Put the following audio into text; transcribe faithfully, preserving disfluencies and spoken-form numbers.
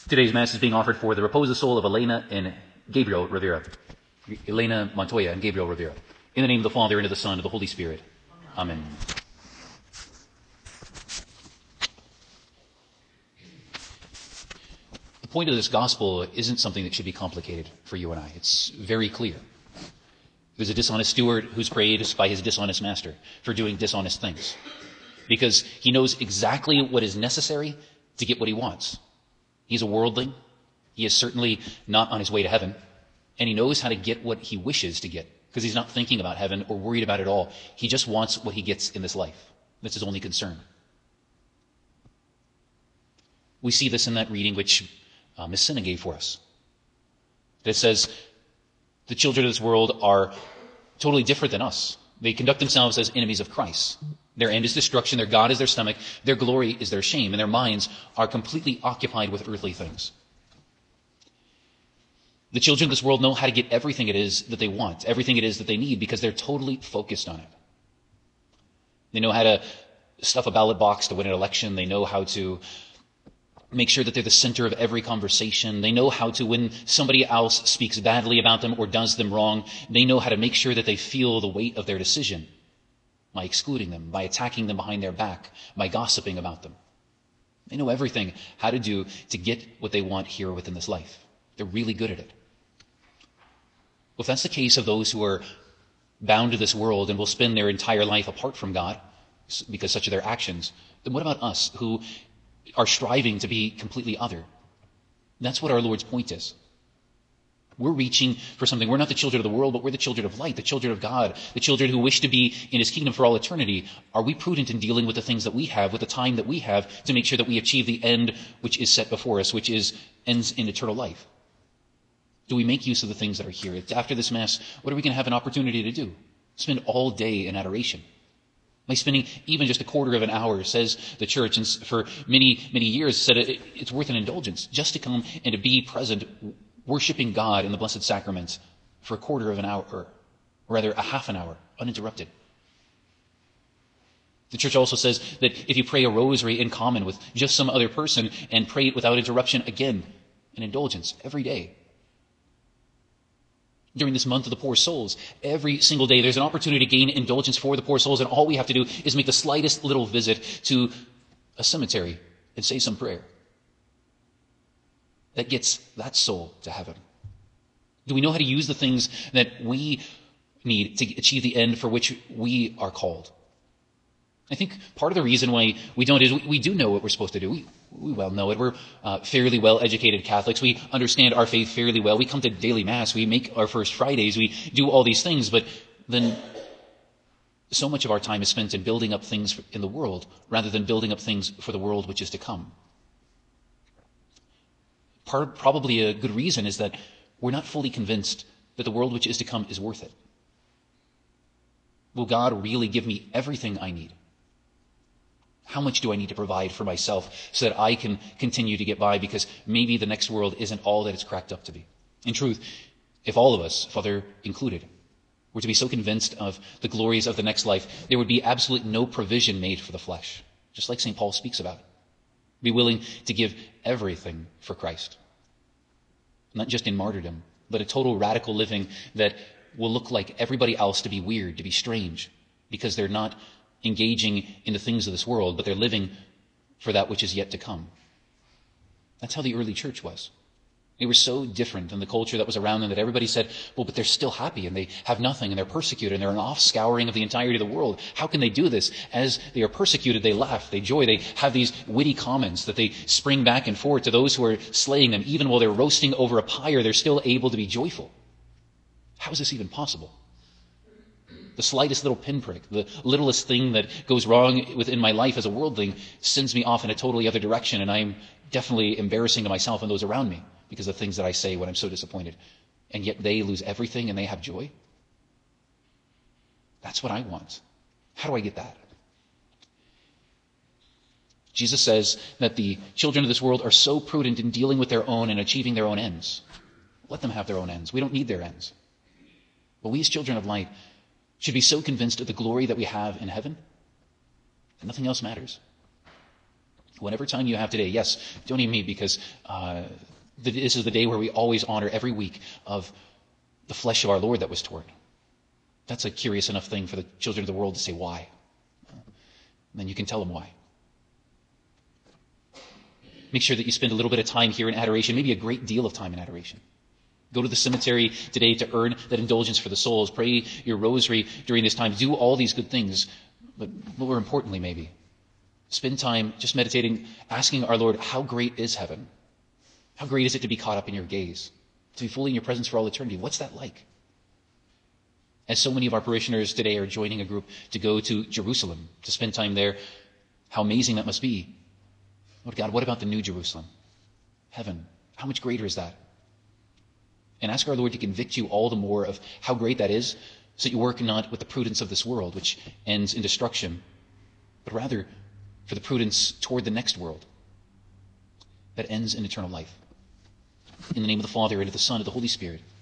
Today's Mass is being offered for the repose of soul of Elena and Gabriel Rivera. Elena Montoya and Gabriel Rivera. In the name of the Father, and of the Son, and of the Holy Spirit. Amen. The point of this gospel isn't something that should be complicated for you and I. It's very clear. There's a dishonest steward who's praised by his dishonest master for doing dishonest things, because he knows exactly what is necessary to get what he wants. He's a worldling. He is certainly not on his way to heaven, and he knows how to get what he wishes to get, because he's not thinking about heaven or worried about it at all. He just wants what he gets in this life. That's his only concern. We see this in that reading which uh, Miss Sinna gave for us. It says, the children of this world are totally different than us. They conduct themselves as enemies of Christ. Their end is destruction, their God is their stomach, their glory is their shame, and their minds are completely occupied with earthly things. The children of this world know how to get everything it is that they want, everything it is that they need, because they're totally focused on it. They know how to stuff a ballot box to win an election. They know how to make sure that they're the center of every conversation. They know how to, when somebody else speaks badly about them or does them wrong, they know how to make sure that they feel the weight of their decision by excluding them, by attacking them behind their back, by gossiping about them. They know everything how to do to get what they want here within this life. They're really good at it. Well, if that's the case of those who are bound to this world and will spend their entire life apart from God because such are their actions, then what about us who are striving to be completely other? That's what our Lord's point is. We're reaching for something. We're not the children of the world, but we're the children of light, the children of God, the children who wish to be in his kingdom for all eternity. Are we prudent in dealing with the things that we have, with the time that we have, to make sure that we achieve the end which is set before us, which is ends in eternal life? Do we make use of the things that are here? It's after this Mass, what are we going to have an opportunity to do? Spend all day in adoration. By spending even just a quarter of an hour, says the church, and for many, many years said it, it's worth an indulgence just to come and to be present, worshiping God in the Blessed Sacrament for a quarter of an hour, or rather a half an hour, uninterrupted. The church also says that if you pray a rosary in common with just some other person and pray it without interruption, again, an indulgence every day. During this month of the poor souls, every single day there's an opportunity to gain indulgence for the poor souls, and all we have to do is make the slightest little visit to a cemetery and say some prayer. That gets that soul to heaven. Do we know how to use the things that we need to achieve the end for which we are called? I think part of the reason why we don't is we, we do know what we're supposed to do. We, we well know it. We're uh, fairly well-educated Catholics. We understand our faith fairly well. We come to daily Mass. We make our First Fridays. We do all these things. But then so much of our time is spent in building up things in the world rather than building up things for the world which is to come. Part, probably a good reason is that we're not fully convinced that the world which is to come is worth it. Will God really give me everything I need? How much do I need to provide for myself so that I can continue to get by, because maybe the next world isn't all that it's cracked up to be? In truth, if all of us, Father included, were to be so convinced of the glories of the next life, there would be absolutely no provision made for the flesh, just like Saint Paul speaks about. Be willing to give everything for Christ. Not just in martyrdom, but a total radical living that will look like everybody else, to be weird, to be strange, because they're not engaging in the things of this world, but they're living for that which is yet to come. That's how the early church was. They were so different than the culture that was around them that everybody said, well, but they're still happy and they have nothing and they're persecuted and they're an offscouring of the entirety of the world. How can they do this? As they are persecuted, they laugh, they joy, they have these witty comments that they spring back and forth to those who are slaying them. Even while they're roasting over a pyre, they're still able to be joyful. How is this even possible? The slightest little pinprick, the littlest thing that goes wrong within my life as a worldling sends me off in a totally other direction, and I'm definitely embarrassing to myself and those around me because of things that I say when I'm so disappointed. And yet they lose everything and they have joy? That's what I want. How do I get that? Jesus says that the children of this world are so prudent in dealing with their own and achieving their own ends. Let them have their own ends. We don't need their ends. But we as children of light should be so convinced of the glory that we have in heaven that nothing else matters. Whenever time you have today, yes, don't even meet because uh, this is the day where we always honor every week of the flesh of our Lord that was torn. That's a curious enough thing for the children of the world to say why. And then you can tell them why. Make sure that you spend a little bit of time here in adoration, maybe a great deal of time in adoration. Go to the cemetery today to earn that indulgence for the souls. Pray your rosary during this time. Do all these good things. But more importantly, maybe, spend time just meditating, asking our Lord, how great is heaven? How great is it to be caught up in your gaze? To be fully in your presence for all eternity? What's that like? As so many of our parishioners today are joining a group to go to Jerusalem, to spend time there, how amazing that must be. Lord God, what about the New Jerusalem? Heaven. How much greater is that? And ask our Lord to convict you all the more of how great that is, so that you work not with the prudence of this world, which ends in destruction, but rather for the prudence toward the next world that ends in eternal life. In the name of the Father, and of the Son, and of the Holy Spirit.